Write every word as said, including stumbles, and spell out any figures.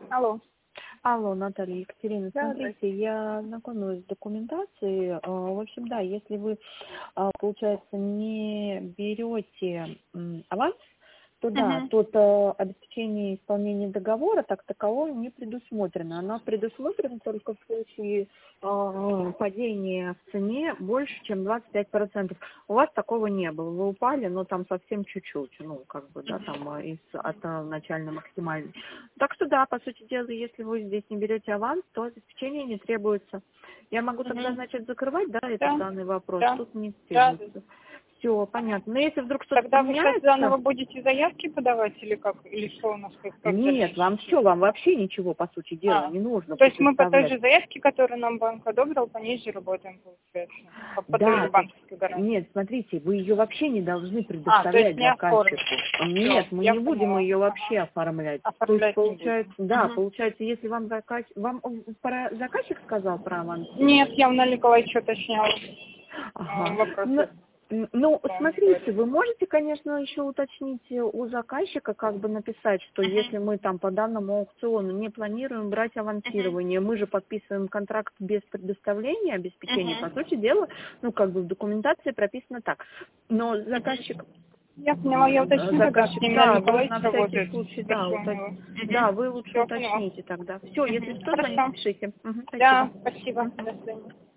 Алло. Алло, Наталья Екатерина, Да, смотрите, я знакомилась с документацией. А, В общем, да, если вы, а, получается, не берете м, аванс, то да, Угу. тут а, обеспечение исполнения договора так такового не предусмотрено. Оно предусмотрено только в случае а, падения в цене больше, чем двадцать пять процентов. У вас такого не было. Вы упали, но там совсем чуть-чуть, ну, как бы, да, там а, из, от а, начальной максимальной. Так что да, по сути дела, если вы здесь не берете аванс, то обеспечение не требуется. Я могу тогда, Угу. значит, закрывать, да, этот Да, данный вопрос. да, Тут не да. требуется. Все, понятно. Но если вдруг что-то Тогда вы сейчас поменяется, заново будете заявки подавать или как? Или что у нас, как, как нет, вам дальше? все, вам вообще ничего, по сути дела, А, не нужно то есть мы по той предоставлять. же заявке, которую нам банк одобрил, по ней же работаем, получается. По, по той Да, же то есть, банковской гарантии. нет, смотрите, вы ее вообще не должны А, то есть предоставлять не оформить. заказчику. Все, Нет, мы я не будем поняла. ее вообще Ага. оформлять. То есть, Оформлять не получается, будем. да, Угу. получается, если вам заказ... Вам он про заказчик сказал про Нет, авансирование? я у Натальи Николаевича уточняла. А, Ага. Ну, вопросы, м, ну, что он мне смотрите, говорил. вы можете, конечно, еще уточнить э, у заказчика, как бы написать, что если мы там по данному аукциону не планируем брать Угу. авансирование, мы же подписываем контракт без предоставления обеспечения, по Угу. сути дела, ну, как бы в документации прописано так. Но Угу. заказчик, Я поняла, я м, уточню тогда, с заказчик, ним Наталья да, вы Николаевич на всякий работает. случай, да, Спрошу у уточ... него. да, Угу. вы лучше Все, поняла. уточните тогда. Все, если Угу. что, Хорошо. звоните, пишите. Мгм, спасибо. Да, спасибо. Мгм. До свидания.